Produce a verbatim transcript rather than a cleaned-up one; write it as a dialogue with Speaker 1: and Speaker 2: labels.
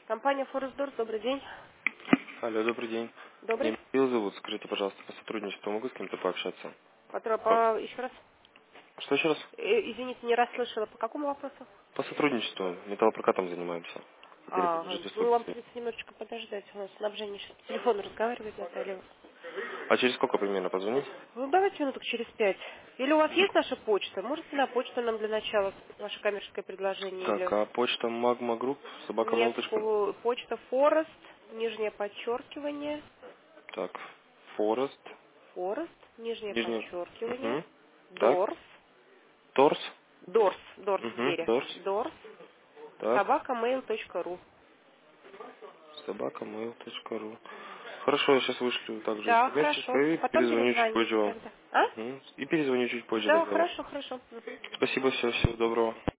Speaker 1: Компания Форестдор, добрый день.
Speaker 2: Алло, добрый день.
Speaker 1: Добрый.
Speaker 2: Меня Михаил зовут. Скажите, пожалуйста, по сотрудничеству могу с кем-то пообщаться?
Speaker 1: Патро-
Speaker 2: По-
Speaker 1: по- Еще раз.
Speaker 2: Что еще раз?
Speaker 1: Э, Извините, не расслышала. По какому вопросу?
Speaker 2: По сотрудничеству. Металлопрокатом занимаемся. Хотели
Speaker 1: А,
Speaker 2: предложить
Speaker 1: ну
Speaker 2: услуги
Speaker 1: вам
Speaker 2: свои.
Speaker 1: придется немножечко подождать. У нас снабжение сейчас по телефону разговаривает, Наталья.
Speaker 2: А через сколько примерно позвонить?
Speaker 1: Ну, давайте минуток через пять. Или у вас
Speaker 2: Мгм.
Speaker 1: есть наша почта? Можете на почту нам для начала ваше коммерческое предложение?
Speaker 2: Так,
Speaker 1: Или
Speaker 2: а почта Magma Group, собака
Speaker 1: нет,
Speaker 2: mail точка ру.
Speaker 1: фу- почта Форест, нижнее подчеркивание,
Speaker 2: Так, Forest,
Speaker 1: Форест, нижнее
Speaker 2: нижний.
Speaker 1: подчеркивание,
Speaker 2: Угу. Так,
Speaker 1: Дорс,
Speaker 2: Торс.
Speaker 1: Дорс, Дорс в
Speaker 2: Угу.
Speaker 1: двери,
Speaker 2: Торс.
Speaker 1: Дорс,
Speaker 2: Так,
Speaker 1: собака mail точка ру.
Speaker 2: собака mail точка ру. Хорошо, я сейчас вышлю также
Speaker 1: Да,
Speaker 2: смс
Speaker 1: хорошо.
Speaker 2: и
Speaker 1: Потом
Speaker 2: перезвоню чуть позже
Speaker 1: перезвоните
Speaker 2: вам.
Speaker 1: тогда. А?
Speaker 2: Мгм. И перезвоню чуть позже
Speaker 1: Да,
Speaker 2: тогда вам.
Speaker 1: хорошо, хорошо. Мгм.
Speaker 2: Спасибо, всего, всего доброго.